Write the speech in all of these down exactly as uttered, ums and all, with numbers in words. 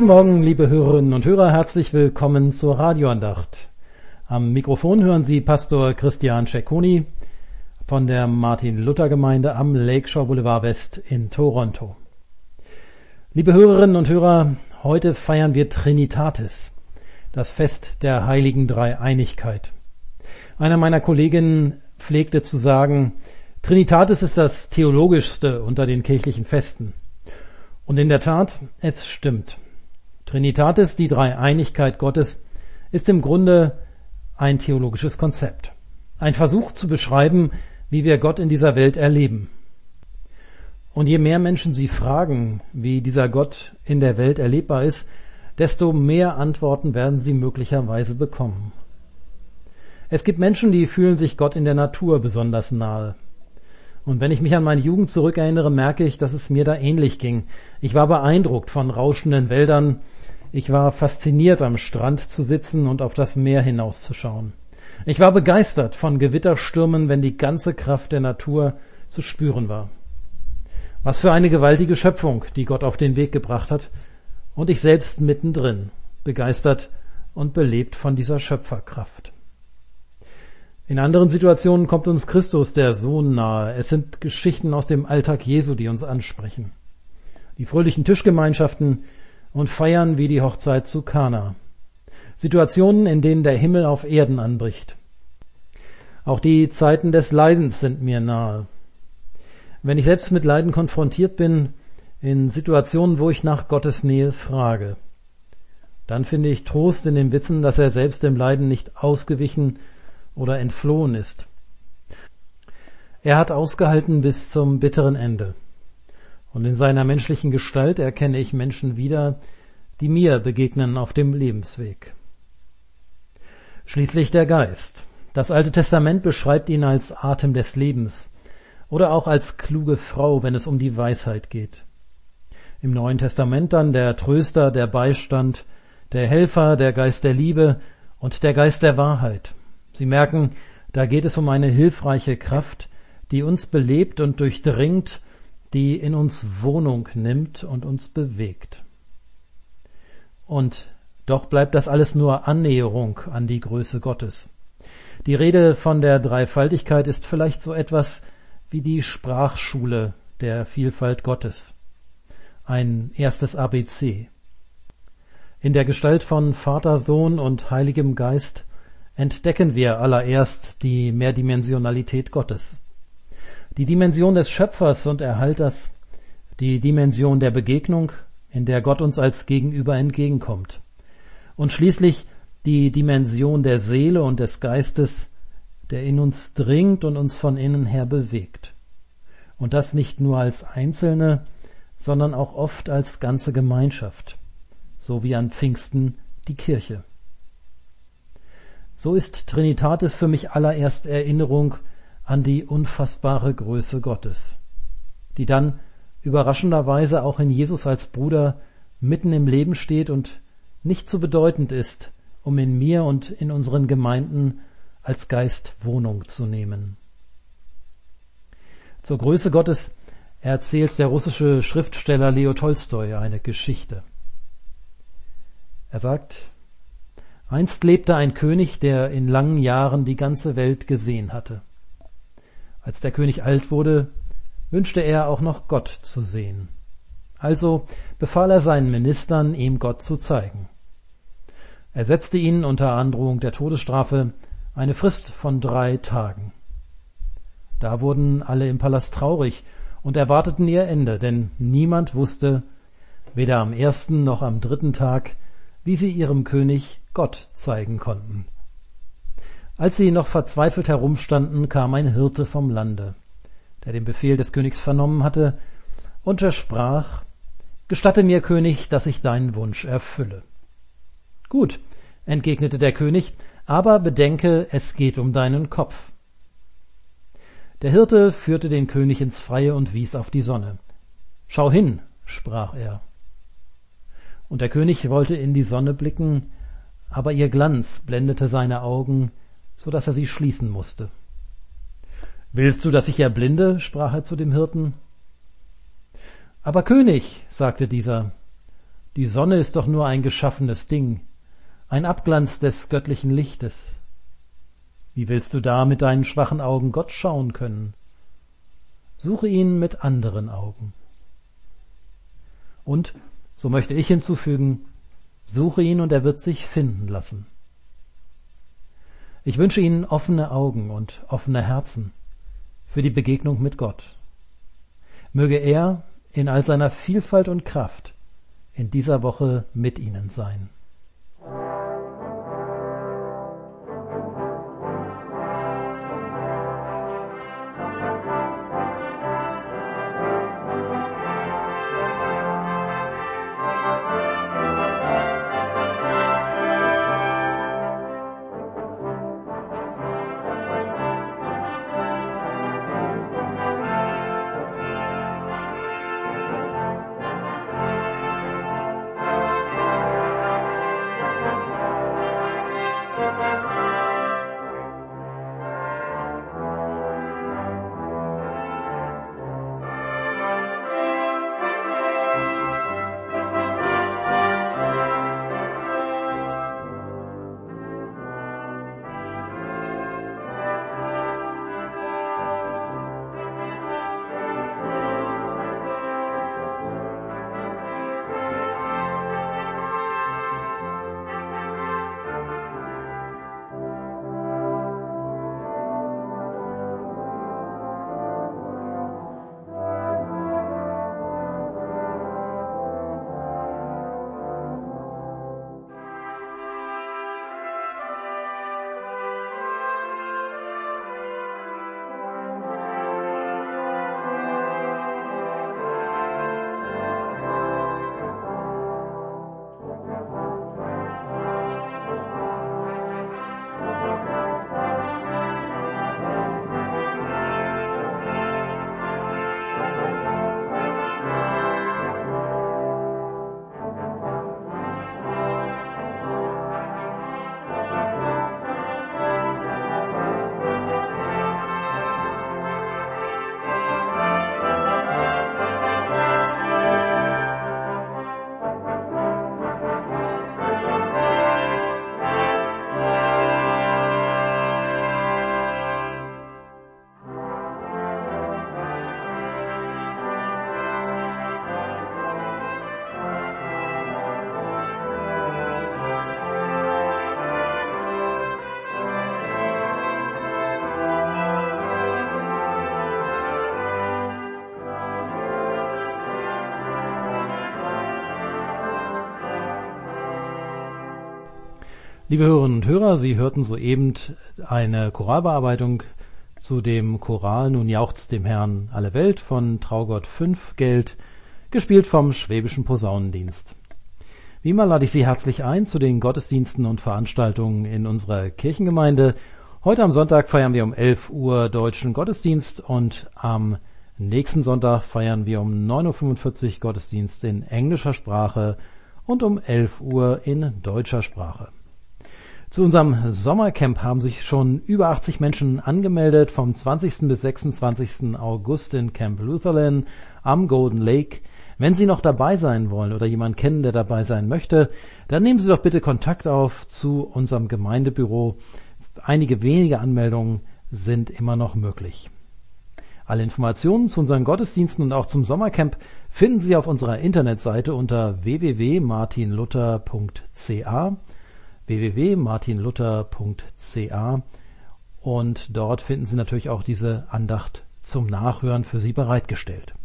Guten Morgen, liebe Hörerinnen und Hörer, herzlich willkommen zur Radioandacht. Am Mikrofon hören Sie Pastor Christian Cecconi von der Martin-Luther-Gemeinde am Lakeshore Boulevard West in Toronto. Liebe Hörerinnen und Hörer, heute feiern wir Trinitatis, das Fest der heiligen Dreieinigkeit. Einer meiner Kolleginnen pflegte zu sagen, Trinitatis ist das theologischste unter den kirchlichen Festen. Und in der Tat, es stimmt. Trinitatis, die Dreieinigkeit Gottes, ist im Grunde ein theologisches Konzept. Ein Versuch zu beschreiben, wie wir Gott in dieser Welt erleben. Und je mehr Menschen Sie fragen, wie dieser Gott in der Welt erlebbar ist, desto mehr Antworten werden Sie möglicherweise bekommen. Es gibt Menschen, die fühlen sich Gott in der Natur besonders nahe. Und wenn ich mich an meine Jugend zurückerinnere, merke ich, dass es mir da ähnlich ging. Ich war beeindruckt von rauschenden Wäldern. Ich war fasziniert, am Strand zu sitzen und auf das Meer hinauszuschauen. Ich war begeistert von Gewitterstürmen, wenn die ganze Kraft der Natur zu spüren war. Was für eine gewaltige Schöpfung, die Gott auf den Weg gebracht hat. Und ich selbst mittendrin, begeistert und belebt von dieser Schöpferkraft. In anderen Situationen kommt uns Christus, der Sohn, nahe. Es sind Geschichten aus dem Alltag Jesu, die uns ansprechen. Die fröhlichen Tischgemeinschaften und Feiern wie die Hochzeit zu Kana. Situationen, in denen der Himmel auf Erden anbricht. Auch die Zeiten des Leidens sind mir nahe. Wenn ich selbst mit Leiden konfrontiert bin, in Situationen, wo ich nach Gottes Nähe frage, dann finde ich Trost in dem Wissen, dass er selbst dem Leiden nicht ausgewichen oder entflohen ist. Er hat ausgehalten bis zum bitteren Ende. Und in seiner menschlichen Gestalt erkenne ich Menschen wieder, die mir begegnen auf dem Lebensweg. Schließlich der Geist. Das Alte Testament beschreibt ihn als Atem des Lebens oder auch als kluge Frau, wenn es um die Weisheit geht. Im Neuen Testament dann der Tröster, der Beistand, der Helfer, der Geist der Liebe und der Geist der Wahrheit. Sie merken, da geht es um eine hilfreiche Kraft, die uns belebt und durchdringt, die in uns Wohnung nimmt und uns bewegt. Und doch bleibt das alles nur Annäherung an die Größe Gottes. Die Rede von der Dreifaltigkeit ist vielleicht so etwas wie die Sprachschule der Vielfalt Gottes. Ein erstes A B C. In der Gestalt von Vater, Sohn und Heiligem Geist entdecken wir allererst die Mehrdimensionalität Gottes. Die Dimension des Schöpfers und Erhalters, die Dimension der Begegnung, in der Gott uns als Gegenüber entgegenkommt. Und schließlich die Dimension der Seele und des Geistes, der in uns dringt und uns von innen her bewegt. Und das nicht nur als Einzelne, sondern auch oft als ganze Gemeinschaft, so wie an Pfingsten die Kirche. So ist Trinitatis für mich allererst Erinnerung an die unfassbare Größe Gottes, die dann überraschenderweise auch in Jesus als Bruder mitten im Leben steht und nicht zu bedeutend ist, um in mir und in unseren Gemeinden als Geist Wohnung zu nehmen. Zur Größe Gottes erzählt der russische Schriftsteller Leo Tolstoi eine Geschichte. Er sagt: Einst lebte ein König, der in langen Jahren die ganze Welt gesehen hatte. Als der König alt wurde, wünschte er auch noch Gott zu sehen. Also befahl er seinen Ministern, ihm Gott zu zeigen. Er setzte ihnen unter Androhung der Todesstrafe eine Frist von drei Tagen. Da wurden alle im Palast traurig und erwarteten ihr Ende, denn niemand wusste, weder am ersten noch am dritten Tag, wie sie ihrem König Gott zeigen konnten. Als sie noch verzweifelt herumstanden, kam ein Hirte vom Lande, der den Befehl des Königs vernommen hatte, und er sprach: Gestatte mir, König, dass ich deinen Wunsch erfülle. Gut, entgegnete der König, aber bedenke, es geht um deinen Kopf. Der Hirte führte den König ins Freie und wies auf die Sonne. Schau hin, sprach er. Und der König wollte in die Sonne blicken, aber ihr Glanz blendete seine Augen, so dass er sie schließen musste. Willst du, dass ich erblinde? Sprach er zu dem Hirten. Aber König, sagte dieser, Die Sonne ist doch nur ein geschaffenes Ding, ein Abglanz des göttlichen Lichtes. Wie willst du da mit deinen schwachen Augen Gott schauen können? Suche ihn mit anderen Augen. Und, so möchte ich hinzufügen, suche ihn und er wird sich finden lassen. Ich wünsche Ihnen offene Augen und offene Herzen für die Begegnung mit Gott. Möge er in all seiner Vielfalt und Kraft in dieser Woche mit Ihnen sein. Liebe Hörerinnen und Hörer, Sie hörten soeben eine Choralbearbeitung zu dem Choral Nun jauchzt dem Herrn alle Welt von Traugott fünf Geld, gespielt vom Schwäbischen Posaunendienst. Wie immer lade ich Sie herzlich ein zu den Gottesdiensten und Veranstaltungen in unserer Kirchengemeinde. Heute am Sonntag feiern wir um elf Uhr deutschen Gottesdienst und am nächsten Sonntag feiern wir um neun Uhr fünfundvierzig Gottesdienst in englischer Sprache und um elf Uhr in deutscher Sprache. Zu unserem Sommercamp haben sich schon über achtzig Menschen angemeldet, vom zwanzigsten bis sechsundzwanzigsten August in Camp Lutherland am Golden Lake. Wenn Sie noch dabei sein wollen oder jemanden kennen, der dabei sein möchte, dann nehmen Sie doch bitte Kontakt auf zu unserem Gemeindebüro. Einige wenige Anmeldungen sind immer noch möglich. Alle Informationen zu unseren Gottesdiensten und auch zum Sommercamp finden Sie auf unserer Internetseite unter w w w punkt martin luther punkt c a. w w w punkt martin luther punkt c a und dort finden Sie natürlich auch diese Andacht zum Nachhören für Sie bereitgestellt.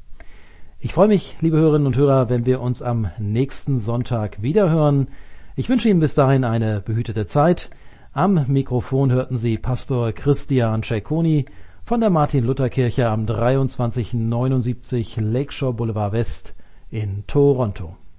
Ich freue mich, liebe Hörerinnen und Hörer, wenn wir uns am nächsten Sonntag wiederhören. Ich wünsche Ihnen bis dahin eine behütete Zeit. Am Mikrofon hörten Sie Pastor Christian Cecconi von der Martin-Luther-Kirche am dreiundzwanzig neunundsiebzig Lakeshore Boulevard West in Toronto.